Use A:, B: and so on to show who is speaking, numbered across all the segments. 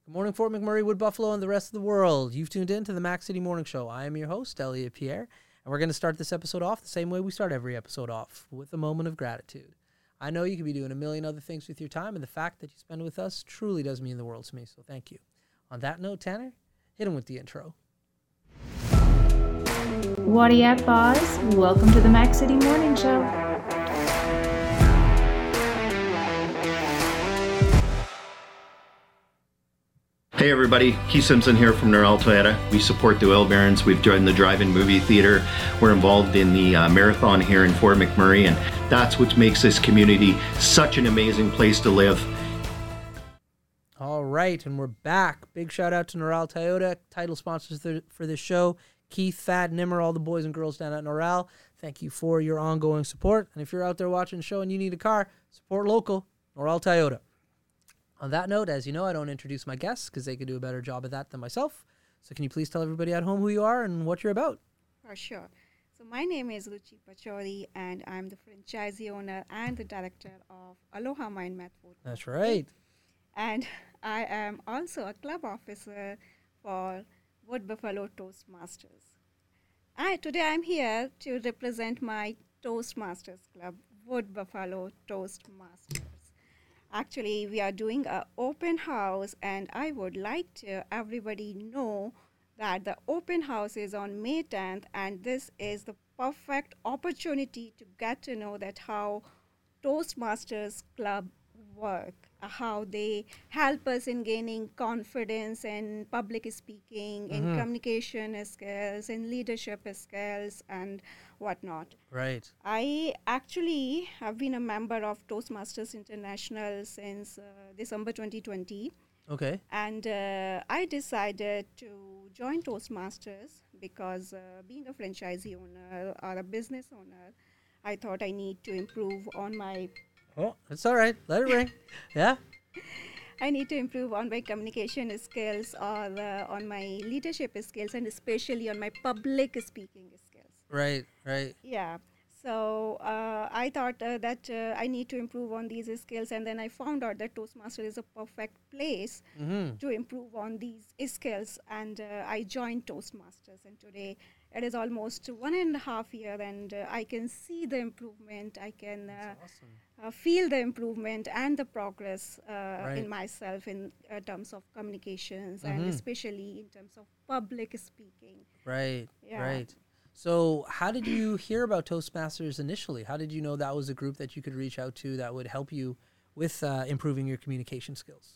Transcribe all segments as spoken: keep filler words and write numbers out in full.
A: Good morning, Fort McMurray, Wood Buffalo, and the rest of the world. You've tuned in to the Mac City Morning Show. I am your host, Elliot Pierre, and we're going to start this episode off the same way we start every episode off, with a moment of gratitude. I know you could be doing a million other things with your time, and the fact that you spend it with us truly does mean the world to me, so thank you. On that note, Tanner, hit him with the intro.
B: Whatty up, boss? Welcome to the Mac City Morning Show.
C: Hey everybody, Keith Simpson here from Norel Toyota. We support the Oil Barons. We've joined the drive-in movie theater. We're involved in the uh, marathon here in Fort McMurray, and that's what makes this community such an amazing place to live.
A: All right, and we're back. Big shout out to Norel Toyota, title sponsors th- for this show. Keith, Thad, Nimmer, all the boys and girls down at Norel. Thank you for your ongoing support. And if you're out there watching the show and you need a car, support local, Norel Toyota. On that note, as you know, I don't introduce my guests because they could do a better job of that than myself. So can you please tell everybody at home who you are and what you're about?
D: For sure. So my name is Ruchi Pachori, and I'm the franchisee owner and the director of Aloha Mind Math Food.
A: That's right.
D: And I am also a club officer for Wood Buffalo Toastmasters. I, today I'm here to represent my Toastmasters Club, Wood Buffalo Toastmasters. Actually, we are doing an open house, and I would like to everybody know that the open house is on May tenth, and this is the perfect opportunity to get to know that how Toastmasters Club work, uh, how they help us in gaining confidence in public speaking,
A: Mm-hmm.
D: in communication skills, in leadership skills, and whatnot.
A: Right.
D: I actually have been a member of Toastmasters International since uh, December twenty twenty.
A: Okay.
D: And uh, I decided to join Toastmasters because uh, being a franchisee owner or a business owner, I thought I need to improve on my
A: Oh, it's all right. Let it ring. Yeah.
D: I need to improve on my communication skills or uh, on my leadership skills, and especially on my public speaking skills.
A: Right, right.
D: Yeah. So uh, I thought uh, that uh, I need to improve on these skills, and then I found out that Toastmaster is a perfect place
A: Mm-hmm.
D: to improve on these skills, and uh, I joined Toastmasters, and today it is almost one and a half year, and uh, I can see the improvement. I can uh,
A: Awesome.
D: uh, feel the improvement and the progress uh,
A: Right.
D: in myself in uh, terms of communications,
A: Mhm.
D: and especially in terms of public speaking.
A: Right,
D: Yeah.
A: right. So how did you hear about Toastmasters initially? How did you know that was a group that you could reach out to that would help you with uh, improving your communication skills?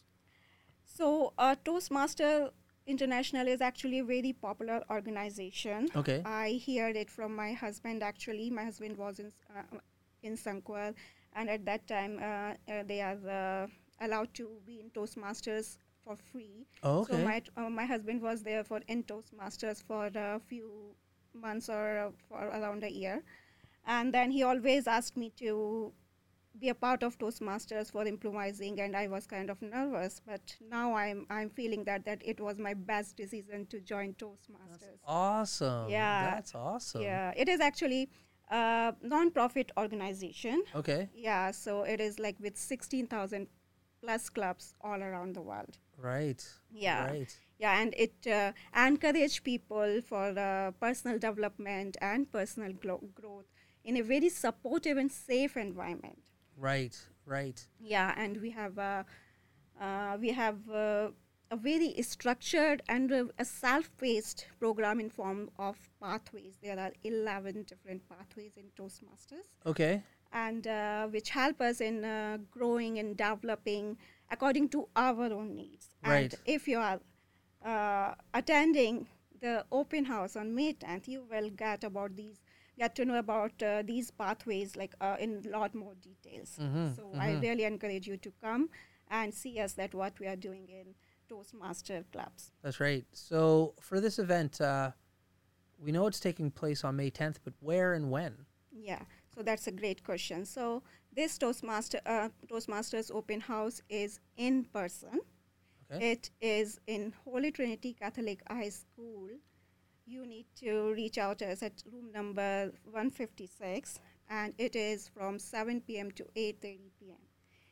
D: So uh, Toastmaster International is actually a very popular organization.
A: Okay.
D: I heard it from my husband. Actually, my husband was in uh, in Sankwal, and at that time uh, uh, they are uh, allowed to be in Toastmasters for free.
A: Oh,
D: So
A: okay.
D: my uh, my husband was there for in Toastmasters for a few months or uh, for around a year, and then he always asked me to be a part of Toastmasters for improvising, and I was kind of nervous, but now I'm I'm feeling that that it was my best decision to join Toastmasters.
A: Awesome.
D: Yeah.
A: That's awesome.
D: Yeah, it is actually a non-profit organization.
A: Okay.
D: Yeah, so it is like with sixteen thousand plus clubs all around the world.
A: Right.
D: Yeah.
A: Right.
D: Yeah, and it uh, encourage people for uh, personal development and personal glo- growth in a very supportive and safe environment.
A: Right. Right.
D: Yeah, and we have uh, uh, we have uh, a very structured and uh, a self-paced program in form of pathways. There are eleven different pathways in Toastmasters,
A: Okay.
D: and uh, which help us in uh, growing and developing according to our own needs.
A: Right.
D: And if you are uh, attending the open house on May tenth, you will get about these, get to know about uh, these pathways like uh, in a lot more details.
A: Mhm,
D: So I
A: mhm.
D: really encourage you to come and see us that what we are doing in Toastmaster clubs.
A: That's right. So for this event, uh, we know it's taking place on May tenth, but where and when?
D: Yeah, so that's a great question. So this Toastmaster uh, Toastmasters open house is in person.
A: Okay.
D: It is in Holy Trinity Catholic High School. You need to reach out to us at room number one fifty-six, and it is from seven p.m. to eight thirty p.m.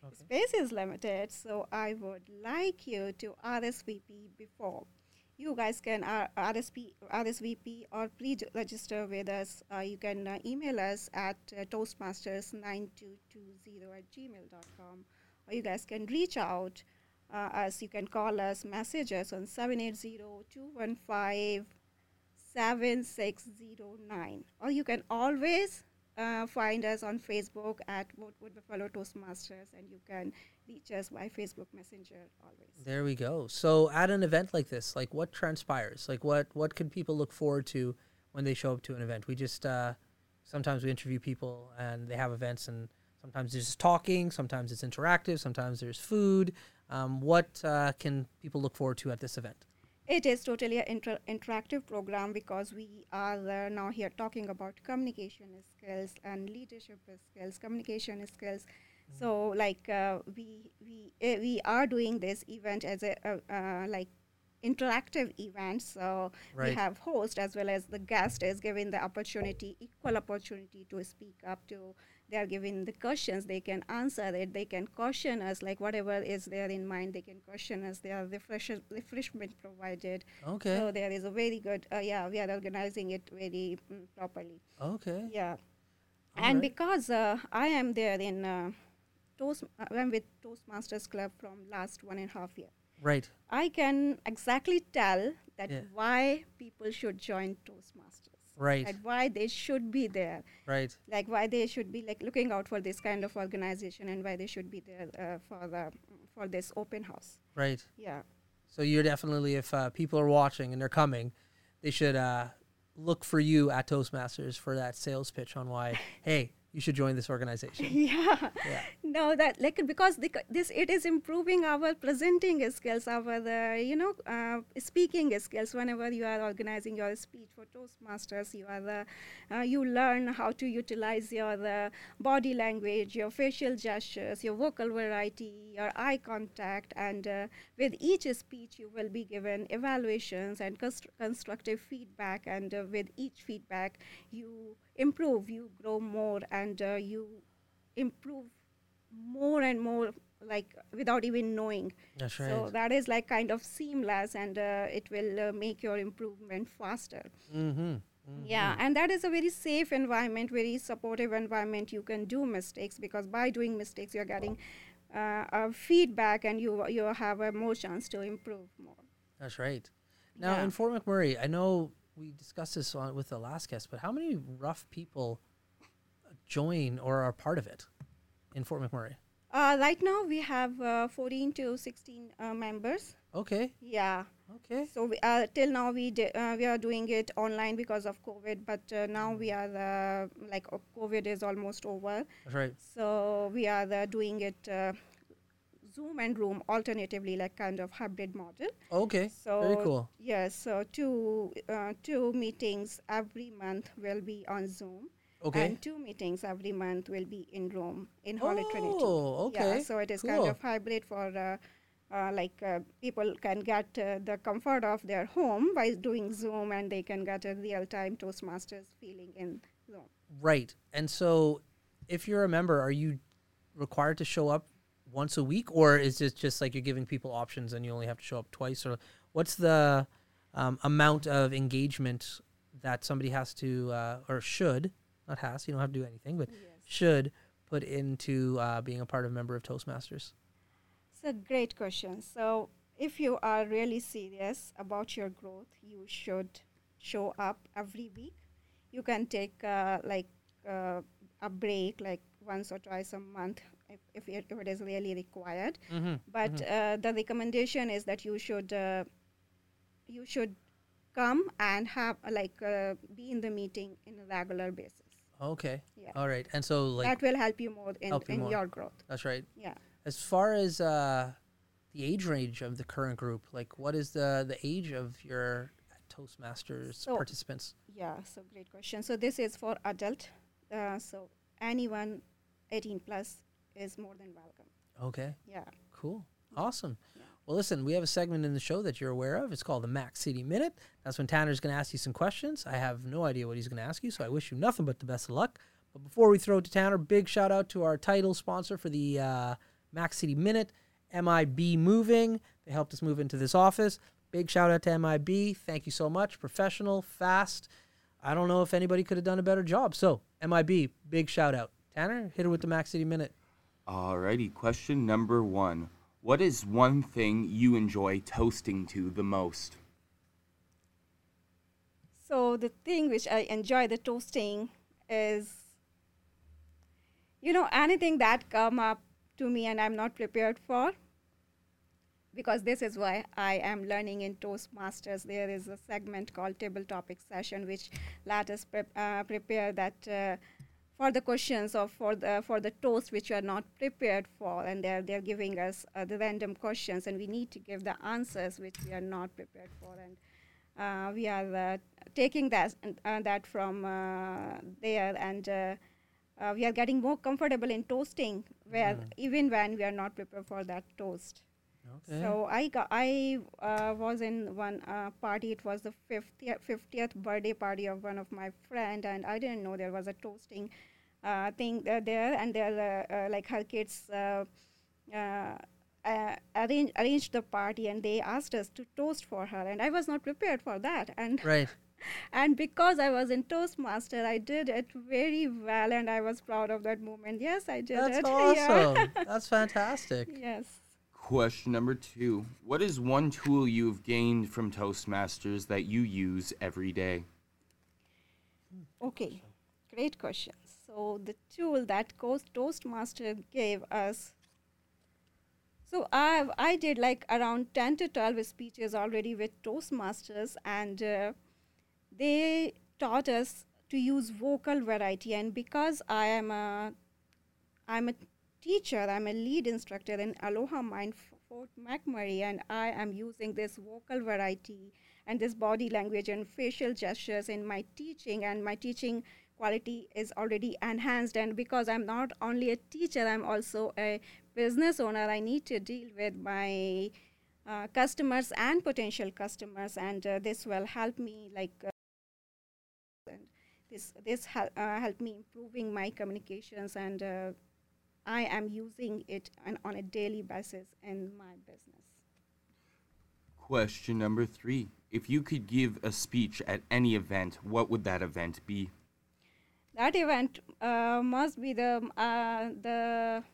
A: Okay.
D: Space is limited, so I would like you to R S V P before. You guys can R- RSP, R S V P or pre-register with us. Uh, you can uh, email us at uh, toastmasters nine two two zero at gmail dot com, or you guys can reach out uh, us. You can call us, message us on seven eight zero, two one five, seven six zero nine, or you can always uh, find us on Facebook at Wood Buffalo Toastmasters, and you can reach us by Facebook Messenger always.
A: There we go. So at an event like this, like what transpires? Like what what can people look forward to when they show up to an event? We just uh, sometimes we interview people and they have events, and sometimes there's just talking, sometimes it's interactive, sometimes there's food. Um, what uh, can people look forward to at this event?
D: It is totally an inter- interactive program because we are uh, now here talking about communication skills and leadership skills, communication skills. Mm-hmm. So, like uh, we we uh, we are doing this event as a uh, uh, like interactive event. So
A: right.
D: we have host as well as the guest is given the opportunity, equal opportunity to speak up to. They are given the questions, they can answer it, they can question us, like whatever is there in mind, they can question us. There are refresh- refreshment provided.
A: Okay.
D: So there is a very good, uh, yeah, we are organizing it very mm, properly.
A: Okay.
D: Yeah.
A: All
D: and
A: right.
D: because uh, I am there in uh, Toast, uh, I'm with Toastmasters Club from last one and a half year.
A: Right.
D: I can exactly tell that
A: Yeah.
D: why people should join Toastmasters.
A: Right.
D: And why they should be there.
A: Right.
D: Like why they should be like looking out for this kind of organization, and why they should be there uh, for the for this open house.
A: Right.
D: Yeah.
A: So you're definitely, if uh, people are watching and they're coming, they should uh, look for you at Toastmasters for that sales pitch on why, hey, you should join this organization.
D: Yeah.
A: Yeah.
D: No, that like because the, this it is improving our presenting skills, our the you know uh, speaking skills. Whenever you are organizing your speech for Toastmasters, you are the uh, you learn how to utilize your the body language, your facial gestures, your vocal variety, your eye contact, and uh, with each speech you will be given evaluations and const- constructive feedback, and uh, with each feedback you improve, you grow more, and uh, you improve more and more, like without even knowing.
A: That's right.
D: So that is like kind of seamless, and uh, it will uh, make your improvement faster.
A: Mm-hmm. Mm-hmm.
D: Yeah, and that is a very safe environment, very supportive environment. You can do mistakes because by doing mistakes, you're getting uh, a feedback, and you you have a more chance to improve more.
A: That's right. Now,
D: Yeah.
A: in Fort McMurray, I know we discussed this on, with the last guest, but how many rough people join or are part of it in Fort McMurray?
D: Uh, right now, we have uh, fourteen to sixteen uh, members.
A: Okay.
D: Yeah.
A: Okay.
D: So we, uh, till now we di- uh, we are doing it online because of COVID, but uh, now we are uh, like uh, COVID is almost over.
A: That's right.
D: So we are uh, doing it uh, Zoom and Room alternatively, like kind of hybrid model.
A: Okay.
D: So
A: Very cool.
D: Yes. So two uh, two meetings every month will be on Zoom.
A: Okay.
D: And two meetings every month will be in Rome, in Holy Trinity.
A: Oh, okay.
D: Yeah, so it is
A: Cool.
D: kind of hybrid for, uh, uh, like, uh, people can get uh, the comfort of their home by doing Zoom, and they can get a real-time Toastmasters feeling in Zoom.
A: Right. And so if you're a member, are you required to show up once a week, or is it just like you're giving people options and you only have to show up twice? Or what's the um, amount of engagement that somebody has to uh, or should, not has, you don't have to do anything, but
D: Yes.
A: should put into uh, being a part of a member of Toastmasters?
D: It's a great question. So if you are really serious about your growth, you should show up every week. You can take uh, like uh, a break, like once or twice a month, if, if, it, if it is really required.
A: Mm-hmm.
D: But uh, the recommendation is that you should uh, you should come and have uh, like uh, be in the meeting in a regular basis.
A: Okay.
D: Yeah.
A: All right. And so like
D: that will help you more in,
A: help you
D: in
A: more.
D: your growth.
A: that's right.
D: Yeah.
A: As far as uh, the age range of the current group, like what is the the age of your Toastmasters
D: So-
A: participants?
D: Yeah, so great question. So this is for adult. Uh, so anyone eighteen plus is more than welcome.
A: Okay.
D: Yeah.
A: Cool. Awesome.
D: Yeah.
A: Well, listen, we have a segment in the show that you're aware of. It's called the Mac City Minute. That's when Tanner's going to ask you some questions. I have no idea what he's going to ask you, so I wish you nothing but the best of luck. But before we throw it to Tanner, big shout out to our title sponsor for the uh, Mac City Minute, M I B Moving. They helped us move into this office. Big shout out to M I B. Thank you so much. Professional, fast. I don't know if anybody could have done a better job. So, M I B, big shout out. Tanner, hit her with the Mac City Minute.
E: Alrighty, question number one. What is one thing you enjoy toasting to the most?
D: So the thing which I enjoy the toasting is, you know, anything that come up to me and I'm not prepared for. Because this is why I am learning in Toastmasters. There is a segment called Table Topic Session, which let us pre- uh, prepare that uh, for the questions or for the for the toast which we are not prepared for, and they're they're giving us uh, the random questions, and we need to give the answers which we are not prepared for, and uh, we are uh, taking that uh, that from uh, there, and uh, uh, we are getting more comfortable in toasting, where
A: Mm.
D: even when we are not prepared for that toast.
A: Okay.
D: So I got, I uh, was in one uh, party. It was the fiftieth, fiftieth birthday party of one of my friend, and I didn't know there was a toasting uh, thing uh, there. And there, uh, uh, like her kids uh, uh, uh, arrange, arranged the party, and they asked us to toast for her, and I was not prepared for that. And
A: Right.
D: and because I was in Toastmaster, I did it very well, and I was proud of that moment. Yes, I did
A: That's
D: it.
A: awesome.
D: Yeah.
A: That's fantastic.
D: Yes.
E: Question number two. What is one tool you've gained from Toastmasters that you use every day?
D: Okay, great question. So the tool that Coast Toastmaster gave us. So I I did like around ten to twelve speeches already with Toastmasters, and uh, they taught us to use vocal variety. And because I am a I'm a teacher, I'm a lead instructor in Aloha Mind Fort McMurray, and I am using this vocal variety and this body language and facial gestures in my teaching, and my teaching quality is already enhanced. And because I'm not only a teacher, I'm also a business owner, I need to deal with my uh, customers and potential customers, and uh, this will help me like uh, and this this hel- uh, help me improving my communications, and uh, I am using it on, on a daily basis in my business.
E: Question number three. If you could give a speech at any event, what would that event be?
D: That event uh, must be the uh, the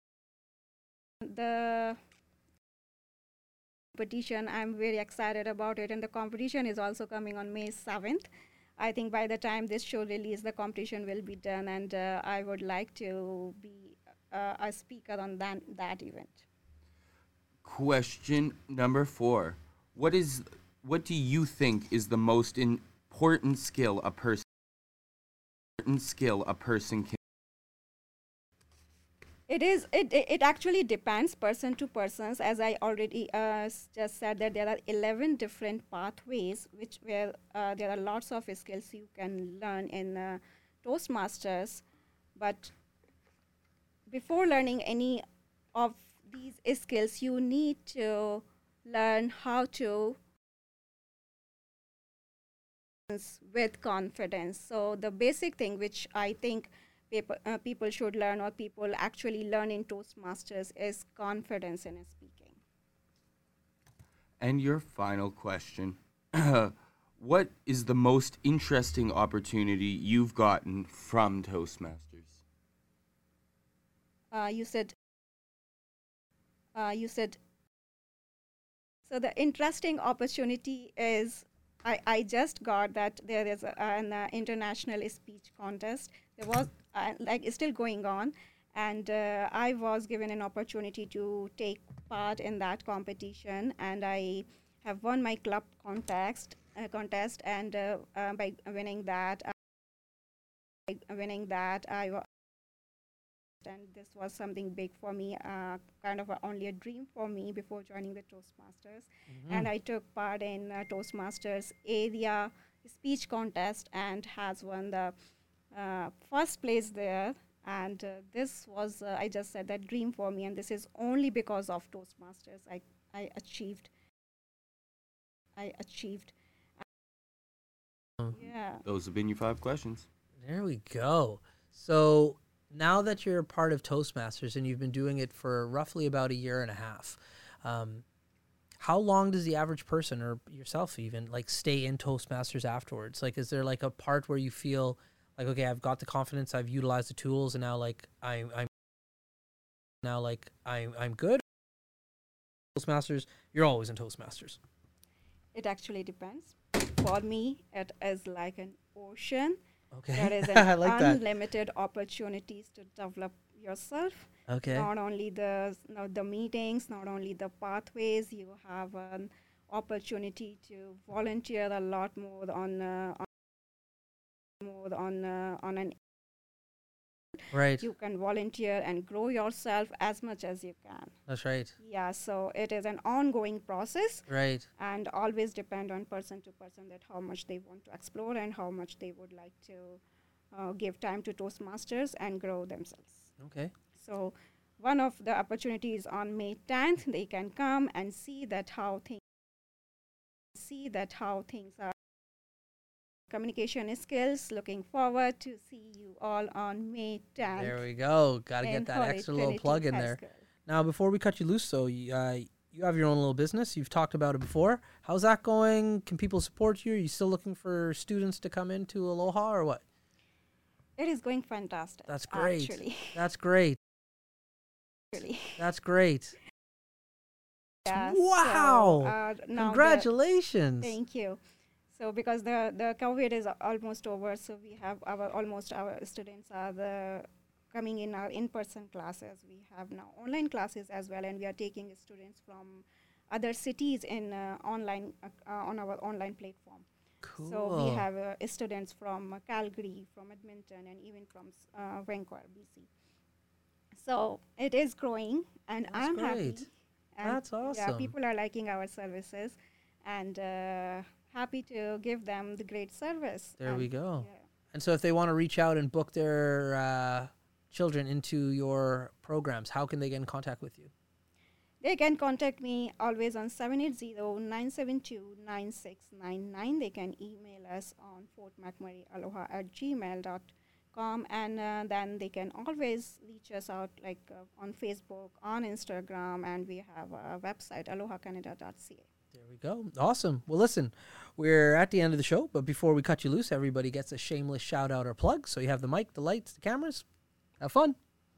D: the competition. I'm very excited about it, and the competition is also coming on May seventh. I think by the time this show release, the competition will be done, and uh, I would like to be uh, a speaker on that, that event.
E: Question number four. What is what do you think is the most important skill a person important skill a person can
D: It is. It it it actually depends person to persons. As I already uh, s- just said, that there are eleven different pathways, which where uh, there are lots of skills you can learn in uh, Toastmasters. But before learning any of these skills, you need to learn how to with confidence. So the basic thing which I think people, uh, people should learn, or people actually learn in Toastmasters, is confidence in speaking.
E: And your final question. What is the most interesting opportunity you've gotten from Toastmasters?
D: Uh, you said, uh, you said, so the interesting opportunity is, I, I just got that there is a, an uh, international speech contest. There was, uh, like, it's still going on. And uh, I was given an opportunity to take part in that competition. And I have won my club contest, uh, contest and uh, uh, by winning that, uh, by winning that, I wa- and this was something big for me, uh, kind of a, only a dream for me before joining the Toastmasters. And I took part in uh, Toastmasters area speech contest and has won the uh, first place there. And uh, this was, uh, I just said, that dream for me, and this is only because of Toastmasters I, I achieved. I achieved.
A: Oh.
D: Yeah.
E: Those have been your five questions.
A: There we go. So now that you're part of Toastmasters and you've been doing it for roughly about a year and a half, um, how long does the average person, or yourself even, like stay in Toastmasters afterwards? Like, is there like a part where you feel like, okay, I've got the confidence, I've utilized the tools, and now like I'm, I'm now like I'm, I'm good? Toastmasters, you're always in Toastmasters.
D: It actually depends. For me, it is like an ocean.
A: Okay.
D: There is
A: I
D: an
A: like that.
D: unlimited opportunities to develop yourself.
A: Okay.
D: Not only the not the meetings, not only the pathways. You have an opportunity to volunteer a lot more on uh, on more on uh, on an.
A: Right.
D: You can volunteer and grow yourself as much as you can.
A: That's right.
D: Yeah. So it is an ongoing process.
A: Right.
D: And always depend on person to person that how much they want to explore and how much they would like to uh, give time to Toastmasters and grow themselves.
A: Okay.
D: So one of the opportunities on May tenth, they can come and see that how things see that how things are. Communication skills. Looking forward to see you all on May tenth.
A: There we go. Got to
D: in
A: get that
D: Holy
A: extra little
D: Trinity
A: plug in
D: High
A: there.
D: School.
A: Now, before we cut you loose, though, you, uh, you have your own little business. You've talked about it before. How's that going? Can people support you? Are you still looking for students to come into Aloha or what?
D: It is going fantastic.
A: That's great.
D: Actually.
A: That's great.
D: Really.
A: That's great.
D: Yeah,
A: Wow.
D: So, uh, now the-
A: Congratulations.
D: Thank you. So because the, the COVID is a- almost over, so we have our almost our students are the coming in our in-person classes. We have now online classes as well, and we are taking students from other cities in uh, online uh, uh, on our online platform.
A: Cool.
D: So we have uh, students from uh, Calgary, from Edmonton, and even from uh, Vancouver, B C. So it is growing, and
A: That's
D: I'm happy.
A: great.
D: And
A: That's
D: Yeah,
A: awesome.
D: people are liking our services, and uh, happy to give them the great service.
A: There we
D: And,
A: go.
D: yeah.
A: And so if they want to reach out and book their uh, children into your programs, how can they get in contact with you?
D: They can contact me always on seven eight zero, nine seven two, nine six nine nine. They can email us on fort mcmurray aloha at gmail dot com, and uh, then they can always reach us out like uh, on Facebook, on Instagram, and we have a website, aloha canada dot c a.
A: There we go. Awesome. Well, listen, we're at the end of the show, but before we cut you loose, everybody gets a shameless shout out or plug. So you have the mic, the lights, the cameras. Have fun.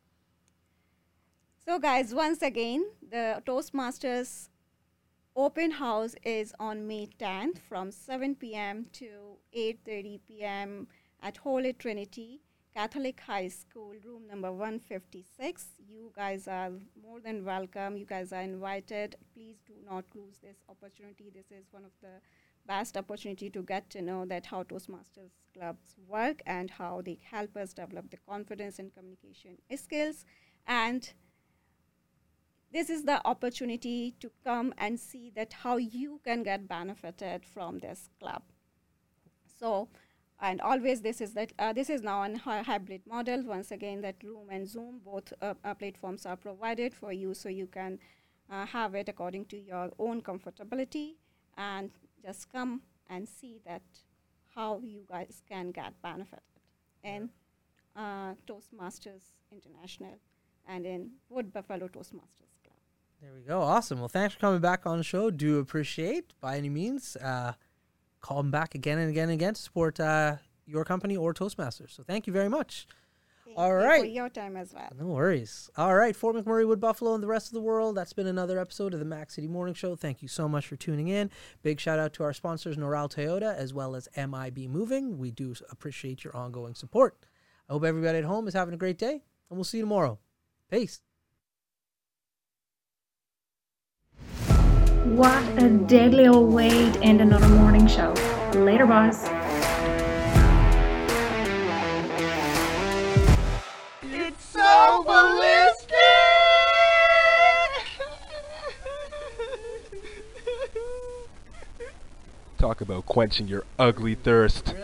D: So guys, once again, the Toastmasters open house is on May tenth from seven p.m. to eight thirty p.m. at Holy Trinity Catholic High School, room number one fifty-six. You guys are more than welcome. You guys are invited. Please do not lose this opportunity. This is one of the best opportunity to get to know that how Toastmasters clubs work and how they help us develop the confidence and communication skills. And this is the opportunity to come and see that how you can get benefited from this club. So, and always this is that uh, this is now a hy- hybrid model. Once again, that Loom and Zoom, both uh, uh, platforms are provided for you, so you can uh, have it according to your own comfortability, and just come and see that how you guys can get benefited in uh, Toastmasters International and in Wood Buffalo Toastmasters Club.
A: There we go. Awesome. Well, thanks for coming back on the show. Do appreciate by any means. Uh, call them back again and again and again to support uh, your company or Toastmasters. So thank you very much.
D: Thank
A: All
D: you
A: right.
D: for your time as well.
A: No worries. All right, Fort McMurray, Wood Buffalo, and the rest of the world. That's been another episode of the Mac City Morning Show. Thank you so much for tuning in. Big shout out to our sponsors, Noral Toyota, as well as M I B Moving. We do appreciate your ongoing support. I hope everybody at home is having a great day, and we'll see you tomorrow. Peace.
B: What a deadly old way to end another morning show. Later, boss.
F: It's so ballistic!
G: Talk about quenching your ugly thirst.